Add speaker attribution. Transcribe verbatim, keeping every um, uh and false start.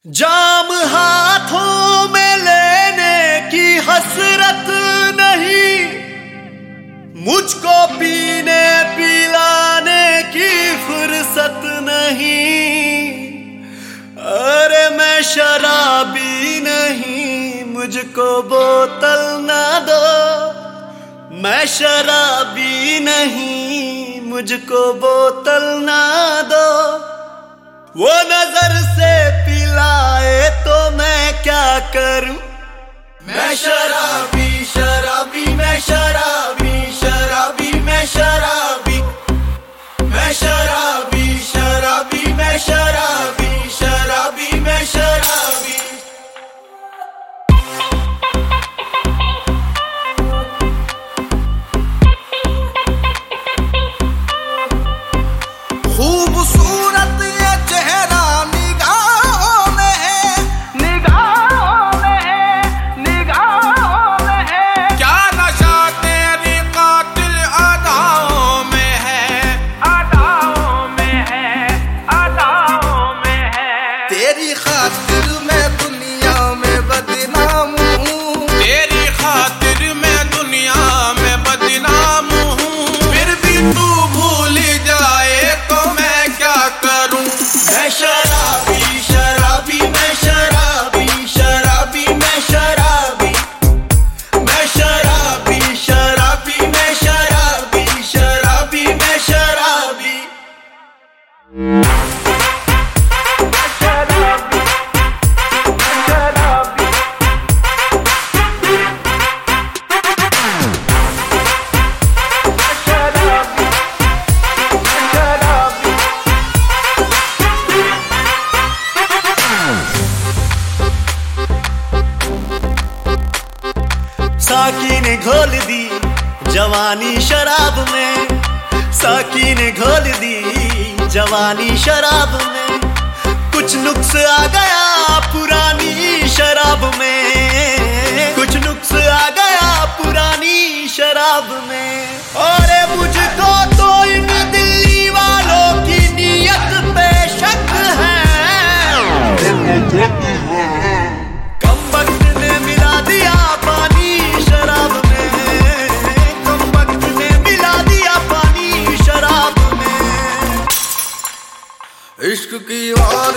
Speaker 1: जाम हाथों में लेने की हसरत नहीं, मुझको पीने पिलाने की फुर्सत नहीं। अरे मैं शराबी नहीं, मुझको बोतल ना दो। मैं शराबी नहीं, मुझको बोतल ना दो। वो नजर से पिलाए तो मैं क्या करूं। मैं शराबी शराबी मैं शराबी शराबी मैं शराबी मैं शराबी शराबी मैं शराबी शराबी मैं शराबी।
Speaker 2: खूबसूरत ये चेहरा निगाहों में है, निगाहों में है, निगाहों में है। क्या नशा तेरी कातिल अदाओं में है, अदाओं में है, अदाओं में है। तेरी खातिर मैं दुनिया में बदनाम हूँ, तेरी खातिर मैं दुनिया में बदनाम हूँ। फिर भी तू भूल जाए तो मैं क्या करूं।
Speaker 1: मैं शराबी शराबी मैं शराबी शराबी मैं शराबी मैं शराबी शराबी मैं शराबी शराबी मैं शराबी। साकी ने घोल दी जवानी शराब में, साकी ने घोल दी जवानी शराब में। कुछ नुक्स आ गया पुरानी शराब में, कुछ नुक्स आ गया पुरानी शराब में। और मुझको तो इन दिल्ली वालों की नीयत पे शक है। कम वक्त ने मिला दिया पानी शराब में, कम वक्त ने मिला दिया पानी शराब में।
Speaker 2: इश्क की